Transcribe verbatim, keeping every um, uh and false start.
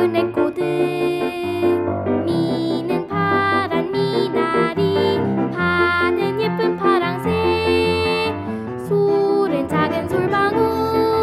예쁜 레코드. 미는 파란 미나리, 파는 예쁜 파랑새. 솔은 작은 솔방울,